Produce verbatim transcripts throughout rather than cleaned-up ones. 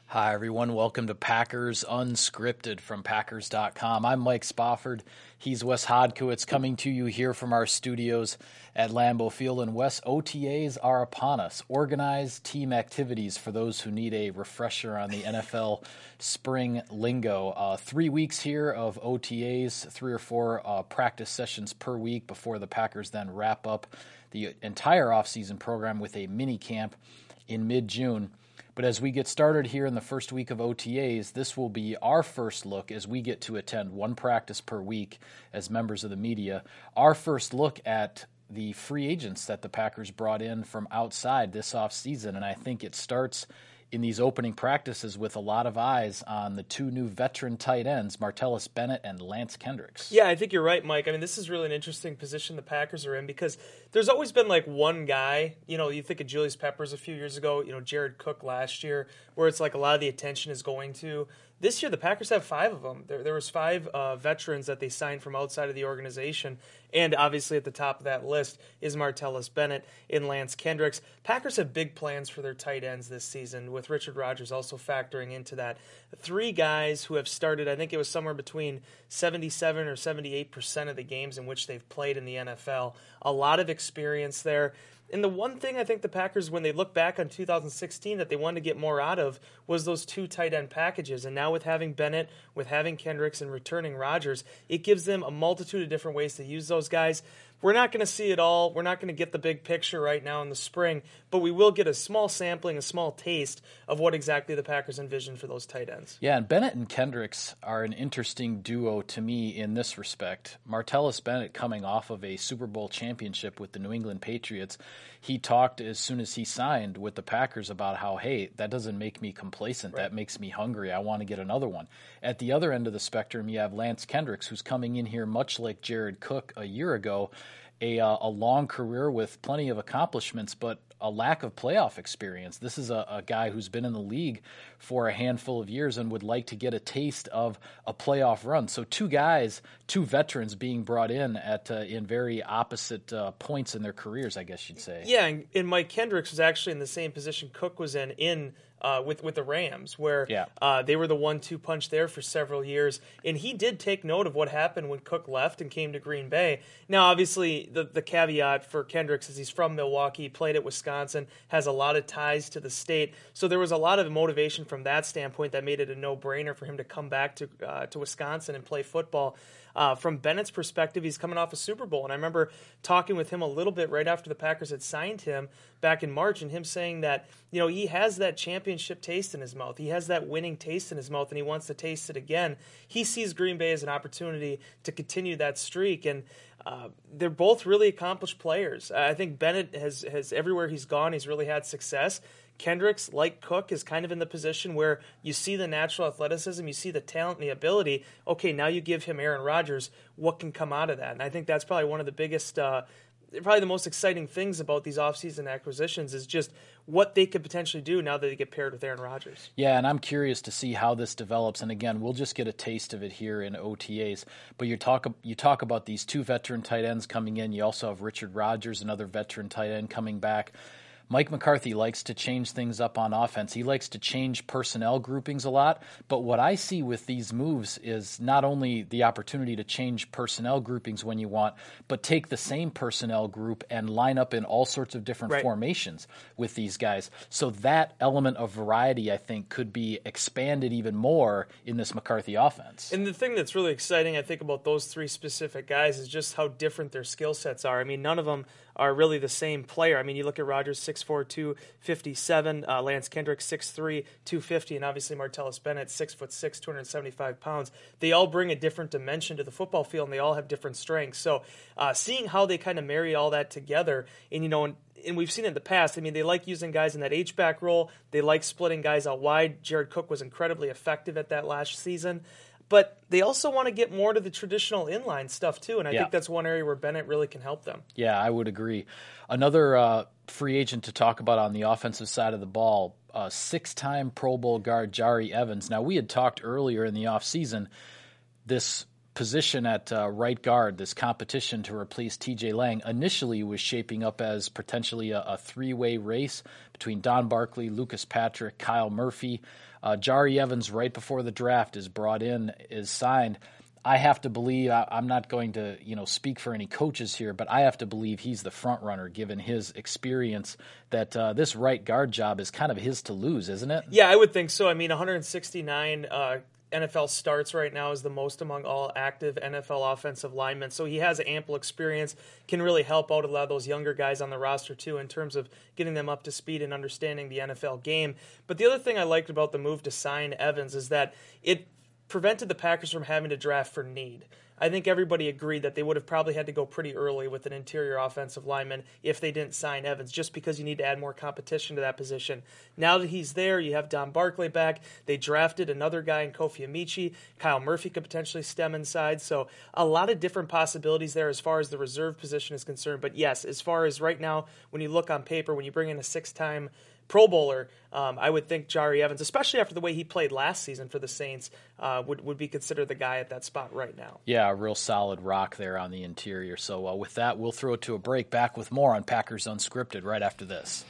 Hi, everyone. Welcome to Packers Unscripted from Packers dot com. I'm Mike Spofford. He's Wes Hodkiewicz, coming to you here from our studios at Lambeau Field. And Wes, O T As are upon us. Organized team activities for those who need a refresher on the N F L spring lingo. Uh, three weeks here of O T As, three or four uh, practice sessions per week before the Packers then wrap up the entire offseason program with a mini camp in mid-June. But as we get started here in the first week of O T As, this will be our first look as we get to attend one practice per week as members of the media. Our first look at the free agents that the Packers brought in from outside this offseason. And I think it starts in these opening practices with a lot of eyes on the two new veteran tight ends, Martellus Bennett and Lance Kendricks. Yeah, I think you're right, Mike. I mean, this is really an interesting position the Packers are in because there's always been like one guy, you know, you think of Julius Peppers a few years ago, you know, Jared Cook last year, where it's like a lot of the attention is going to. This year, the Packers have five of them. There, there was five uh, veterans that they signed from outside of the organization, and obviously at the top of that list is Martellus Bennett and Lance Kendricks. Packers have big plans for their tight ends this season, with Richard Rodgers also factoring into that. Three guys who have started, I think it was somewhere between seventy-seven or seventy-eight percent of the games in which they've played in the N F L. A lot of experience there. And the one thing I think the Packers, when they look back on two thousand sixteen, that they wanted to get more out of was those two tight end packages. And now with having Bennett, with having Kendricks, and returning Rodgers, it gives them a multitude of different ways to use those guys. We're not going to see it all. We're not going to get the big picture right now in the spring, but we will get a small sampling, a small taste of what exactly the Packers envision for those tight ends. Yeah, and Bennett and Kendricks are an interesting duo to me in this respect. Martellus Bennett coming off of a Super Bowl championship with the New England Patriots. He talked as soon as he signed with the Packers about how, hey, that doesn't make me complacent. Right. That makes me hungry. I want to get another one. At the other end of the spectrum, you have Lance Kendricks, who's coming in here much like Jared Cook a year ago, a, uh, a long career with plenty of accomplishments, but a lack of playoff experience. This is a, a guy who's been in the league for a handful of years and would like to get a taste of a playoff run. So two guys, two veterans being brought in at uh, in very opposite uh, points in their careers, I guess you'd say. Yeah, and, and Mike Kendricks was actually in the same position Cook was in in Uh, with with the Rams, where yeah. uh, they were the one two punch there for several years. And he did take note of what happened when Cook left and came to Green Bay. Now, obviously, the, the caveat for Kendricks is he's from Milwaukee, played at Wisconsin, has a lot of ties to the state. So there was a lot of motivation from that standpoint that made it a no-brainer for him to come back to uh, to Wisconsin and play football. Uh, from Bennett's perspective, he's coming off a Super Bowl. And I remember talking with him a little bit right after the Packers had signed him back in March, and him saying that, you know, he has that championship taste in his mouth. He has that winning taste in his mouth, and he wants to taste it again. He sees Green Bay as an opportunity to continue that streak. And uh, they're both really accomplished players. I think Bennett has, has everywhere he's gone, he's really had success. Kendricks, like Cook, is kind of in the position where you see the natural athleticism, you see the talent and the ability. Okay, now you give him Aaron Rodgers. What can come out of that? And I think that's probably one of the biggest, uh, probably the most exciting things about these offseason acquisitions is just what they could potentially do now that they get paired with Aaron Rodgers. Yeah, and I'm curious to see how this develops. And again, we'll just get a taste of it here in O T As. But you talk you talk about these two veteran tight ends coming in. You also have Richard Rodgers, another veteran tight end, coming back. Mike McCarthy likes to change things up on offense. He likes to change personnel groupings a lot. But what I see with these moves is not only the opportunity to change personnel groupings when you want, but take the same personnel group and line up in all sorts of different right. formations with these guys. So that element of variety, I think, could be expanded even more in this McCarthy offense. And the thing that's really exciting, I think, about those three specific guys is just how different their skill sets are. I mean, none of them are really the same player. I mean, you look at Rodgers, six four, two fifty-seven, uh, Lance Kendricks, six three, two fifty, and obviously Martellus Bennett, six foot six, two seventy-five pounds. They all bring a different dimension to the football field, and they all have different strengths. So uh, seeing how they kind of marry all that together, and, you know, and, and we've seen it in the past, I mean, they like using guys in that H-back role. They like splitting guys out wide. Jared Cook was incredibly effective at that last season. But they also want to get more to the traditional inline stuff, too, and I yeah. think that's one area where Bennett really can help them. Yeah, I would agree. Another uh, free agent to talk about on the offensive side of the ball, uh, six-time Pro Bowl guard Jahri Evans. Now, we had talked earlier in the offseason, this position at uh, right guard, this competition to replace T J Lang, initially was shaping up as potentially a, a three-way race between Don Barkley, Lucas Patrick, Kyle Murphy. Uh, Jahri Evans, right before the draft, is brought in, is signed. I have to believe, I, I'm not going to, you know, speak for any coaches here, but I have to believe he's the front runner given his experience, that uh, this right guard job is kind of his to lose, isn't it? Yeah, I would think so. I mean, one hundred sixty-nine uh, N F L starts right now is the most among all active N F L offensive linemen. So he has ample experience, can really help out a lot of those younger guys on the roster too in terms of getting them up to speed and understanding the N F L game. But the other thing I liked about the move to sign Evans is that it prevented the Packers from having to draft for need. I think everybody agreed that they would have probably had to go pretty early with an interior offensive lineman if they didn't sign Evans, just because you need to add more competition to that position. Now that he's there, you have Don Barkley back. They drafted another guy in Kofi Amici. Kyle Murphy could potentially stem inside. So a lot of different possibilities there as far as the reserve position is concerned. But yes, as far as right now, when you look on paper, when you bring in a six-time Pro Bowler, um, I would think Jahri Evans, especially after the way he played last season for the Saints, uh, would, would be considered the guy at that spot right now. Yeah, a real solid rock there on the interior. So uh, with that, we'll throw it to a break. Back with more on Packers Unscripted right after this.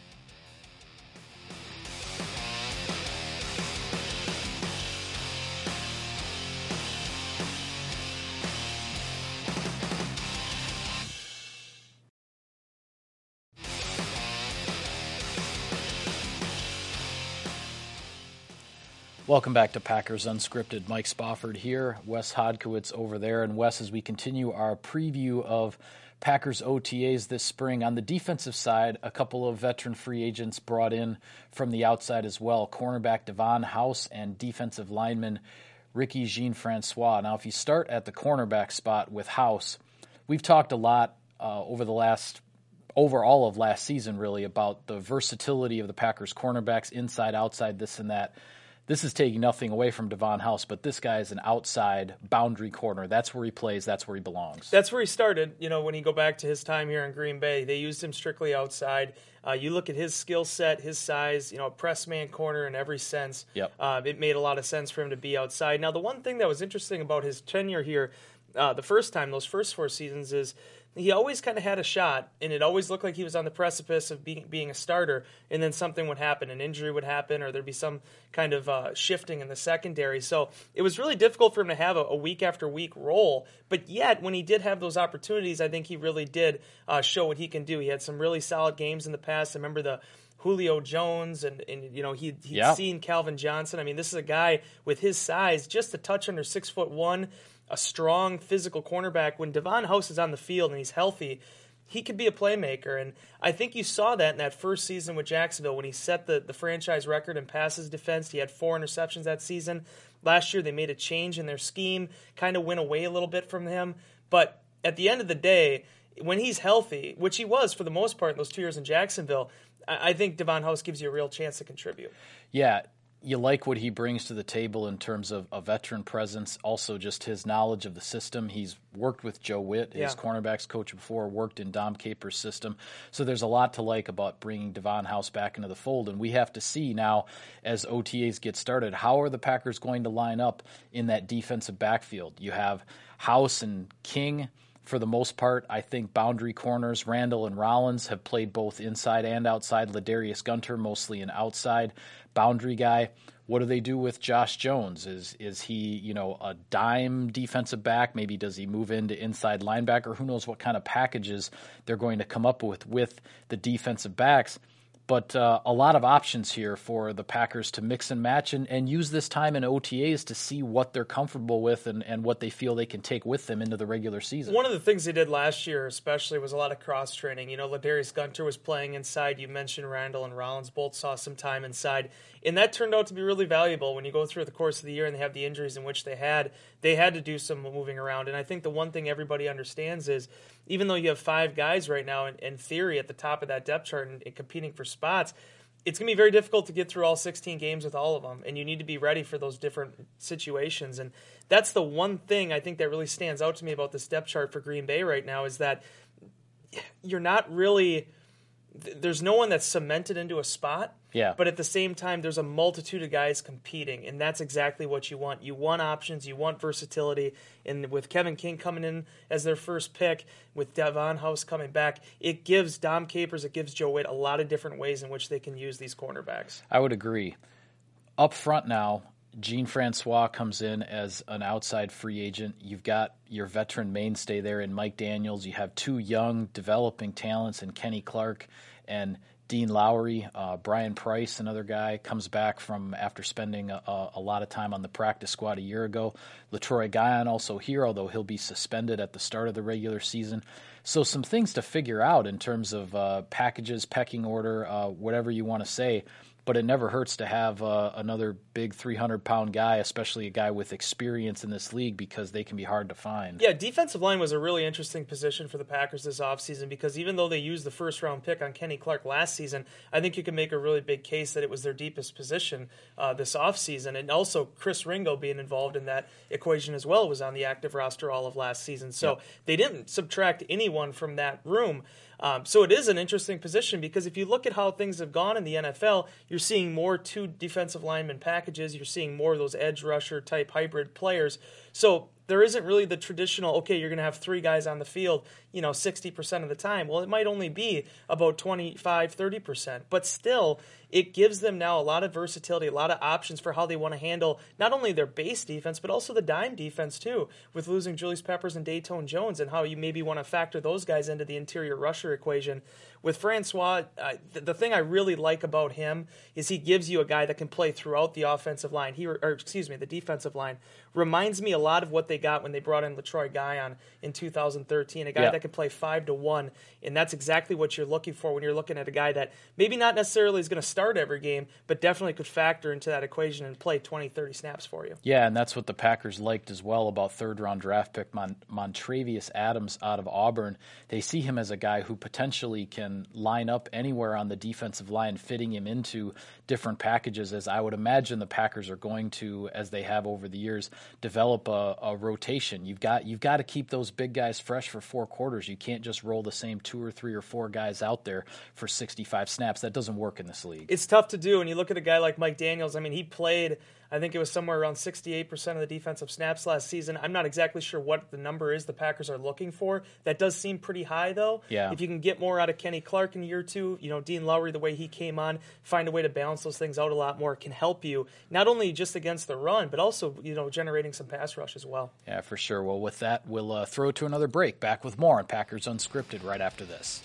Welcome back to Packers Unscripted. Mike Spofford here, Wes Hodkiewicz over there. And Wes, as we continue our preview of Packers O T As this spring, on the defensive side, a couple of veteran free agents brought in from the outside as well. Cornerback Devon House and defensive lineman Ricky Jean-Francois. Now, if you start at the cornerback spot with House, we've talked a lot uh, over the last over all of last season, really, about the versatility of the Packers cornerbacks, inside, outside, this and that. This is taking nothing away from Devon House, but this guy is an outside boundary corner. That's where he plays. That's where he belongs. That's where he started. You know, when you go back to his time here in Green Bay, they used him strictly outside. Uh, you look at his skill set, his size, you know, press man corner in every sense. Yep. Uh, it made a lot of sense for him to be outside. Now, the one thing that was interesting about his tenure here, uh, the first time, those first four seasons, is he always kind of had a shot, and it always looked like he was on the precipice of being being a starter, and then something would happen, an injury would happen, or there'd be some kind of uh, shifting in the secondary. So it was really difficult for him to have a, a week-after-week role, but yet when he did have those opportunities, I think he really did uh, show what he can do. He had some really solid games in the past. I remember the Julio Jones, and, and you know, he, he'd yep. seen Calvin Johnson. I mean, this is a guy with his size, just a touch under six foot one, a strong physical cornerback. When Devon House is on the field and he's healthy, he could be a playmaker. And I think you saw that in that first season with Jacksonville when he set the, the franchise record in passes defense. He had four interceptions that season. Last year they made a change in their scheme, kind of went away a little bit from him. But at the end of the day, when he's healthy, which he was for the most part in those two years in Jacksonville, I, I think Devon House gives you a real chance to contribute. Yeah. You like what he brings to the table in terms of a veteran presence, also just his knowledge of the system. He's worked with Joe Witt, his yeah. cornerbacks coach before, worked in Dom Capers' system. So there's a lot to like about bringing Devon House back into the fold. And we have to see now, as O T As get started, how are the Packers going to line up in that defensive backfield? You have House and King. For the most part, I think boundary corners, Randall and Rollins, have played both inside and outside. Ladarius Gunter, mostly an outside boundary guy. What do they do with Josh Jones? Is is he, you know, a dime defensive back? Maybe does he move into inside linebacker? Who knows what kind of packages they're going to come up with with the defensive backs. But uh, a lot of options here for the Packers to mix and match and, and use this time in O T As to see what they're comfortable with and, and what they feel they can take with them into the regular season. One of the things they did last year especially was a lot of cross-training. You know, Ladarius Gunter was playing inside. You mentioned Randall and Rollins both saw some time inside. And that turned out to be really valuable when you go through the course of the year and they have the injuries in which they had. They had to do some moving around. And I think the one thing everybody understands is even though you have five guys right now in, in theory at the top of that depth chart and, and competing for spots, it's going to be very difficult to get through all sixteen games with all of them, and you need to be ready for those different situations. And that's the one thing I think that really stands out to me about this depth chart for Green Bay right now is that you're not really – there's no one that's cemented into a spot. Yeah. But at the same time, there's a multitude of guys competing, and that's exactly what you want. You want options, you want versatility, and with Kevin King coming in as their first pick, with Devon House coming back, it gives Dom Capers, it gives Joe Witt a lot of different ways in which they can use these cornerbacks. I would agree. Up front now, Jean Francois comes in as an outside free agent. You've got your veteran mainstay there in Mike Daniels. You have two young developing talents in Kenny Clark and Dean Lowry. uh, Brian Price, another guy, comes back from after spending a, a lot of time on the practice squad a year ago. LaTroy Guion also here, although he'll be suspended at the start of the regular season. So some things to figure out in terms of uh, packages, pecking order, uh, whatever you want to say. But it never hurts to have uh, another big three hundred pound guy, especially a guy with experience in this league, because they can be hard to find. Yeah, defensive line was a really interesting position for the Packers this offseason, because even though they used the first-round pick on Kenny Clark last season, I think you can make a really big case that it was their deepest position uh, this offseason. And also Chris Ringo being involved in that equation as well was on the active roster all of last season. So yep. They didn't subtract anyone from that room. Um, so it is an interesting position, because if you look at how things have gone in the N F L, you're seeing more two defensive lineman packages. You're seeing more of those edge rusher type hybrid players. So there isn't really the traditional, okay, you're going to have three guys on the field, you know, sixty percent of the time. Well, it might only be about twenty-five, thirty percent. But still, it gives them now a lot of versatility, a lot of options for how they want to handle not only their base defense, but also the dime defense too, with losing Julius Peppers and Dayton Jones, and how you maybe want to factor those guys into the interior rusher equation. With Francois, uh, the, the thing I really like about him is he gives you a guy that can play throughout the offensive line. He, or excuse me, the defensive line. Reminds me a lot of what they got when they brought in LaTroy Guion in two thousand thirteen, a guy yeah. that can play five to one, and that's exactly what you're looking for when you're looking at a guy that maybe not necessarily is going to start every game, but definitely could factor into that equation and play twenty, thirty snaps for you. Yeah, and that's what the Packers liked as well about third-round draft pick Mon- Montravius Adams out of Auburn. They see him as a guy who potentially can line up anywhere on the defensive line, fitting him into different packages, as I would imagine the Packers are going to, as they have over the years, develop a, a rotation. You've got you've got to keep those big guys fresh for four quarters. You can't just roll the same two or three or four guys out there for sixty-five snaps. That doesn't work in this league. It's tough to do. And you look at a guy like Mike Daniels. I mean, he played, I think it was somewhere around sixty-eight percent of the defensive snaps last season. I'm not exactly sure what the number is the Packers are looking for. That does seem pretty high, though. Yeah. If you can get more out of Kenny Clark in year two, you know, Dean Lowry, the way he came on, find a way to balance those things out a lot more, can help you, not only just against the run, but also, you know, generating some pass rush as well. Yeah, for sure. Well, with that, we'll uh, throw to another break. Back with more on Packers Unscripted right after this.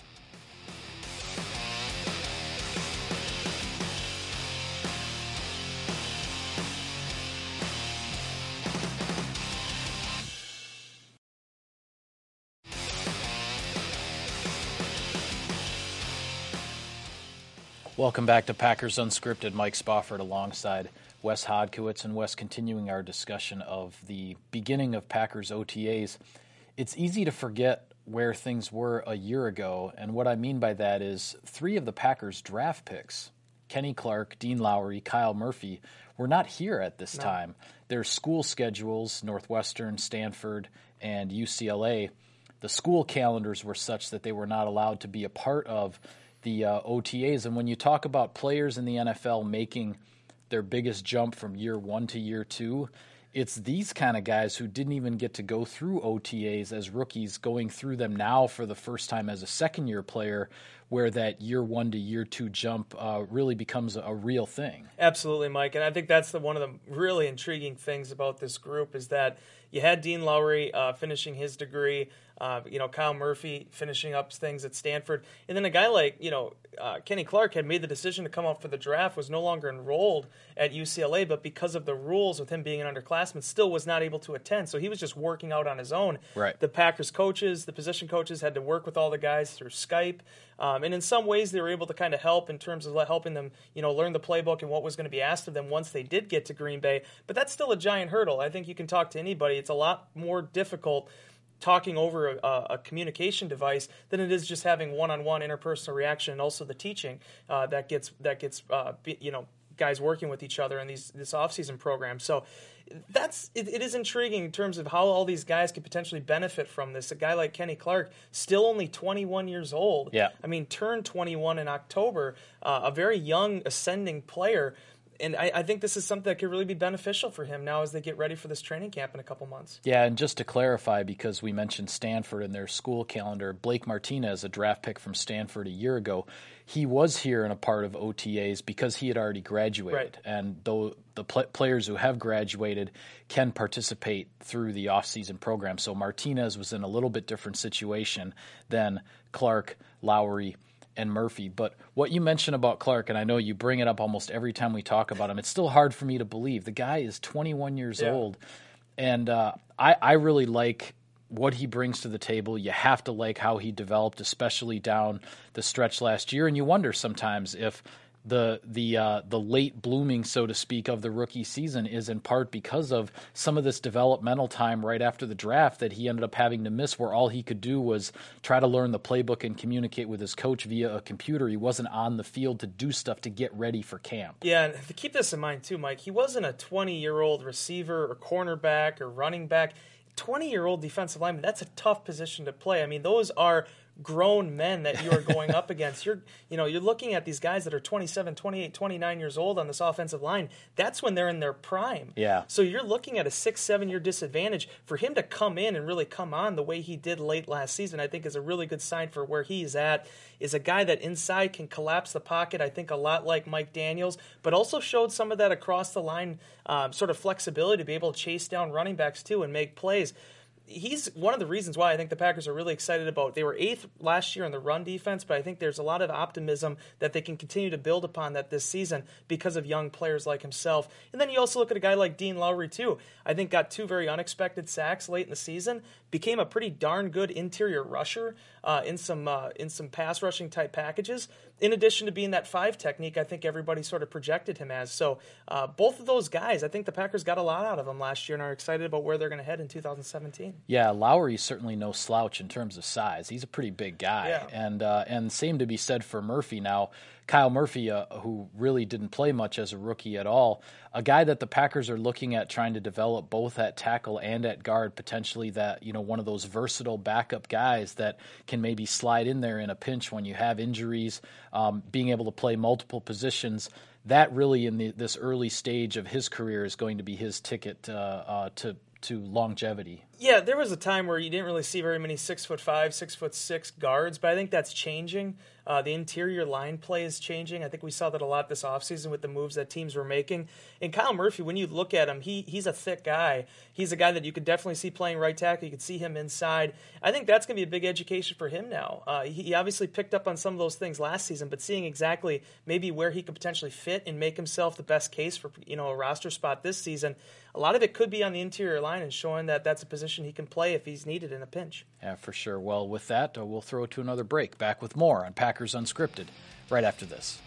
Welcome back to Packers Unscripted. Mike Spofford alongside Wes Hodkiewicz, and Wes continuing our discussion of the beginning of Packers O T As. It's easy to forget where things were a year ago, and what I mean by that is three of the Packers draft picks, Kenny Clark, Dean Lowry, Kyle Murphy, were not here at this no. time. Their school schedules, Northwestern, Stanford, and U C L A, the school calendars were such that they were not allowed to be a part of the uh, O T As. And when you talk about players in the N F L making their biggest jump from year one to year two, it's these kind of guys who didn't even get to go through O T As as rookies, going through them now for the first time as a second-year player, where that year one to year two jump uh, really becomes a, a real thing. Absolutely, Mike. And I think that's the, one of the really intriguing things about this group is that you had Dean Lowry uh, finishing his degree, uh, you know, Kyle Murphy finishing up things at Stanford, and then a guy like, you know, uh, Kenny Clark had made the decision to come out for the draft, was no longer enrolled at U C L A, but because of the rules with him being an underclassman, still was not able to attend. So he was just working out on his own. Right. The Packers coaches, the position coaches had to work with all the guys through Skype. Um, and in some ways, they were able to kind of help in terms of helping them, you know, learn the playbook and what was going to be asked of them once they did get to Green Bay. But that's still a giant hurdle. I think you can talk to anybody. It's a lot more difficult talking over a, a communication device than it is just having one-on-one interpersonal reaction, and also the teaching uh, that gets that gets uh, be, you know. guys working with each other in these this offseason program. So that's it, it is intriguing in terms of how all these guys could potentially benefit from this. A guy like Kenny Clark, still only twenty-one years old. Yeah. I mean, turned twenty-one in October, uh, a very young, ascending player. And I, I think this is something that could really be beneficial for him now as they get ready for this training camp in a couple months. Yeah, and just to clarify, because we mentioned Stanford in their school calendar, Blake Martinez, a draft pick from Stanford a year ago, he was here in a part of O T As because he had already graduated. Right. And though the pl- players who have graduated can participate through the off-season program. So Martinez was in a little bit different situation than Clark, Lowry, and Murphy. But what you mentioned about Clark, and I know you bring it up almost every time we talk about him, it's still hard for me to believe. The guy is twenty-one years Yeah. old, and uh, I, I really like what he brings to the table. You have to like how he developed, especially down the stretch last year, and you wonder sometimes if the the uh, the late blooming, so to speak, of the rookie season is in part because of some of this developmental time right after the draft that he ended up having to miss, where all he could do was try to learn the playbook and communicate with his coach via a computer. He wasn't on the field to do stuff to get ready for camp. Yeah, and to keep this in mind too, Mike, he wasn't a twenty-year-old receiver or cornerback or running back. twenty-year-old defensive lineman, that's a tough position to play. I mean, those are grown men that you are going up against. You're, you know, you're looking at these guys that are twenty-seven, twenty-eight, twenty-nine years old on this offensive line. That's when they're in their prime. Yeah. So you're looking at a six, seven year disadvantage. For him to come in and really come on the way he did late last season, I think is a really good sign for where he's at. Is a guy that inside can collapse the pocket, I think a lot like Mike Daniels, but also showed some of that across the line um, sort of flexibility to be able to chase down running backs too and make plays. He's one of the reasons why I think the Packers are really excited about. They were eighth last year in the run defense, but I think there's a lot of optimism that they can continue to build upon that this season because of young players like himself. And then you also look at a guy like Dean Lowry too. I think got two very unexpected sacks late in the season, became a pretty darn good interior rusher uh, in some uh, in some pass rushing type packages. In addition to being that five technique, I think everybody sort of projected him as. So uh, both of those guys, I think the Packers got a lot out of them last year and are excited about where they're going to head in two thousand seventeen. Yeah, Lowry's certainly no slouch in terms of size. He's a pretty big guy. Yeah. And uh, and same to be said for Murphy. Now, Kyle Murphy, uh, who really didn't play much as a rookie at all, a guy that the Packers are looking at trying to develop both at tackle and at guard, potentially that, you know, one of those versatile backup guys that can maybe slide in there in a pinch when you have injuries, um, being able to play multiple positions. That really in the, this early stage of his career is going to be his ticket uh, uh, to to longevity. Yeah, there was a time where you didn't really see very many six foot five, six foot six guards, but I think that's changing. Uh, the interior line play is changing. I think we saw that a lot this offseason with the moves that teams were making. And Kyle Murphy, when you look at him, he he's a thick guy. He's a guy that you could definitely see playing right tackle. You could see him inside. I think that's going to be a big education for him now. Uh, he, he obviously picked up on some of those things last season, but seeing exactly maybe where he could potentially fit and make himself the best case for, you know, a roster spot this season, a lot of it could be on the interior line and showing that that's a position he can play if he's needed in a pinch. Yeah, for sure. Well, with that, uh, we'll throw it to another break. Back with more on Packers Unscripted right after this.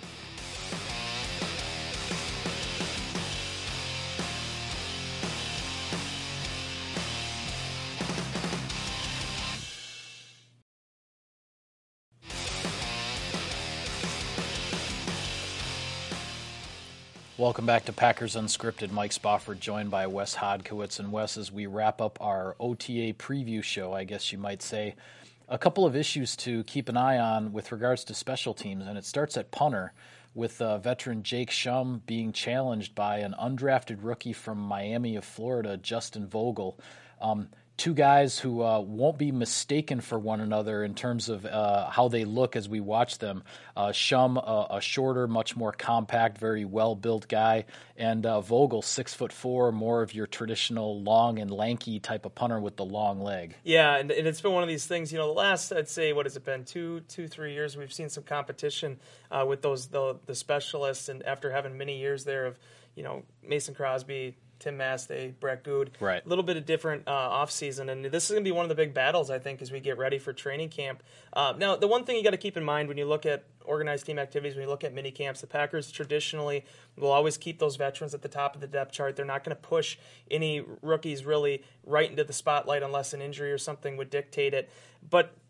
Welcome back to Packers Unscripted. Mike Spofford joined by Wes Hodkiewicz. And Wes, as we wrap up our O T A preview show, I guess you might say, a couple of issues to keep an eye on with regards to special teams. And it starts at punter with uh, veteran Jake Shum being challenged by an undrafted rookie from Miami of Florida, Justin Vogel. Um, Two guys who uh, won't be mistaken for one another in terms of uh, how they look as we watch them. Uh, Shum, uh, a shorter, much more compact, very well-built guy, and uh, Vogel, six foot four, more of your traditional long and lanky type of punter with the long leg. Yeah, and, and it's been one of these things. You know, the last, I'd say, what has it been, two, two, three years, we've seen some competition uh, with those the, the specialists, and after having many years there of, you know, Mason Crosby, Tim Mastay, Brett Good. Right. A little bit of different uh, offseason, and this is going to be one of the big battles, I think, as we get ready for training camp. Uh, now, the one thing you got to keep in mind when you look at organized team activities, when you look at mini camps, the Packers traditionally will always keep those veterans at the top of the depth chart. They're not going to push any rookies really right into the spotlight unless an injury or something would dictate it. But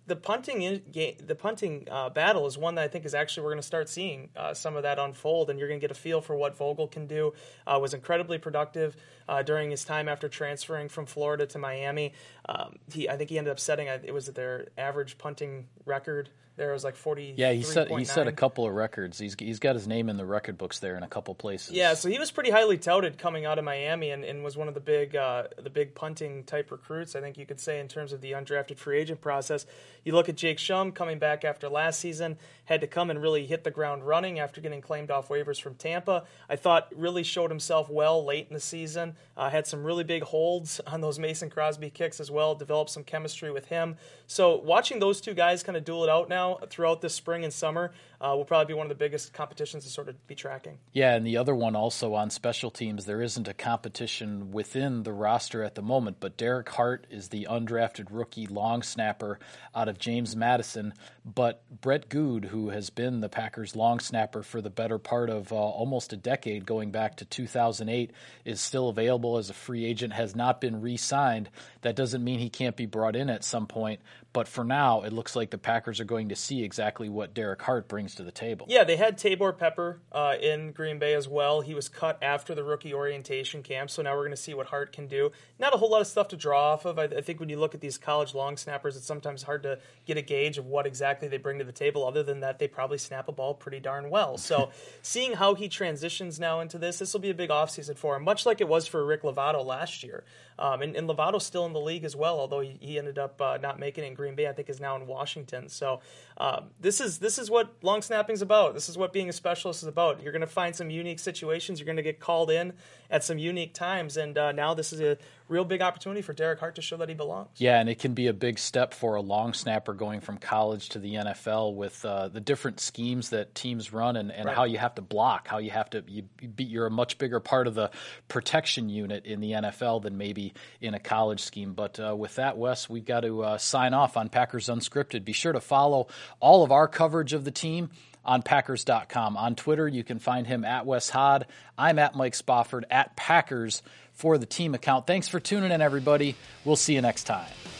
the punting in, the punting uh, battle is one that I think is actually we're going to start seeing uh, some of that unfold, and you're going to get a feel for what Vogel can do. Uh, was incredibly productive uh, during his time after transferring from Florida to Miami. Um, he, I think he ended up setting a, it was their average punting record. There was like forty. Yeah, he set he set a couple of records. He's he's got his name in the record books there in a couple places. Yeah, so he was pretty highly touted coming out of Miami, and, and was one of the big uh, the big punting type recruits, I think you could say, in terms of the undrafted free agent process. You look at Jake Schum coming back after last season, had to come and really hit the ground running after getting claimed off waivers from Tampa. I thought really showed himself well late in the season. Uh, had some really big holds on those Mason Crosby kicks as well. Developed some chemistry with him. So watching those two guys kind of duel it out now throughout this spring and summer uh, will probably be one of the biggest competitions to sort of be tracking. Yeah, and the other one also on special teams, there isn't a competition within the roster at the moment, but Derek Hart is the undrafted rookie long snapper out of James Madison. But Brett Good, who has been the Packers long snapper for the better part of uh, almost a decade, going back to two thousand eight, is still available as a free agent, has not been re-signed. That doesn't mean he can't be brought in at some point, but for now, it looks like the Packers are going to see exactly what Derek Hart brings to the table. Yeah, they had Tabor Pepper uh, in Green Bay as well. He was cut after the rookie orientation camp, so now we're going to see what Hart can do. Not a whole lot of stuff to draw off of. I, I think when you look at these college long snappers, it's sometimes hard to get a gauge of what exactly they bring to the table, other than that they probably snap a ball pretty darn well. So seeing how he transitions now into this, this will be a big offseason for him, much like it was for Rick Lovato last year. Um, and, and Lovato's still in the league as well, although he, he ended up uh, not making it in Green Bay. I think is now in Washington. So um, this is this is what long snapping is about. This is what being a specialist is about. You're going to find some unique situations. You're going to get called in at some unique times, and uh, now this is a real big opportunity for Derek Hart to show that he belongs. Yeah, and it can be a big step for a long snapper going from college to the N F L with uh, the different schemes that teams run and, and right. how you have to block, how you have to you, you're a much bigger part of the protection unit in the N F L than maybe in a college scheme. But uh, with that, Wes, we've got to uh, sign off on Packers Unscripted. Be sure to follow all of our coverage of the team on Packers dot com. On Twitter, you can find him at Wes Hod. I'm at Mike Spofford, at Packers for the team account. Thanks for tuning in, everybody. We'll see you next time.